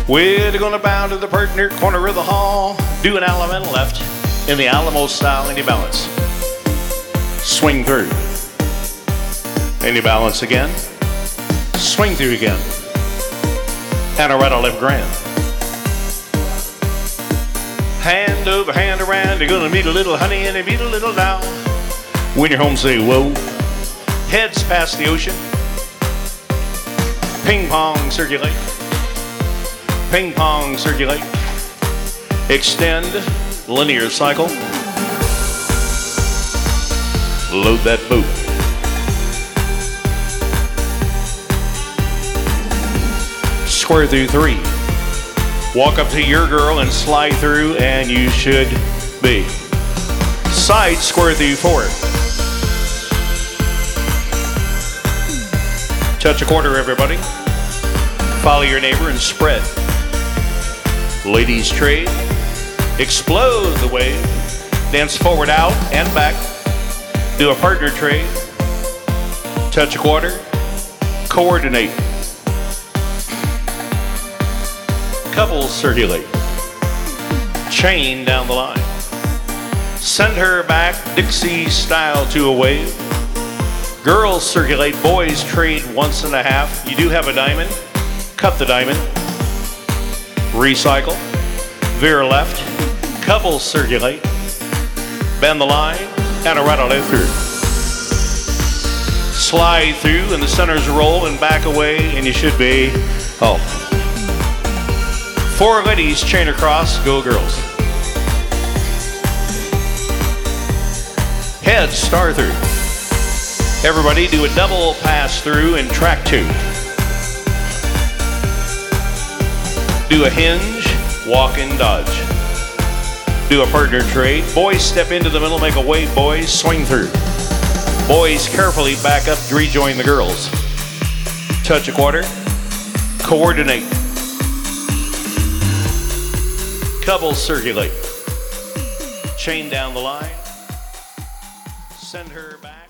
We're gonna bound to the partner corner of the hall. Do an Allemande left in the Alamo style, and you balance. Swing through. And you balance again. Swing through again. And a right or left grand. Hand over hand around, you're gonna meet a little honey and you meet a little down. When you're home, say whoa. Heads past the ocean. Ping pong, circulate. Ping pong, circulate. Extend, linear cycle. Load that boat. Square through 3. Walk up to your girl and slide through, and you should be. Side square through 4. Touch a quarter, everybody. Follow your neighbor and spread. Ladies trade. Explode the wave. Dance forward, out, and back. Do a partner trade. Touch a quarter. Coordinate. Couples circulate. Chain down the line. Send her back Dixie style to a wave. Girls circulate. Boys trade 1.5. You do have a diamond. Cut the diamond. Recycle. Veer left. Couples circulate. Bend the line. And a right on through. Slide through and the centers roll and back away, and you should be home. 4 ladies chain across, go girls. Heads star through. Everybody do a double pass through in track 2. Do a hinge, walk and dodge. Do a partner trade. Boys step into the middle, make a wave, boys, swing through. Boys carefully back up to rejoin the girls. Touch a quarter, coordinate. Couples circulate. Chain down the line. Send her back.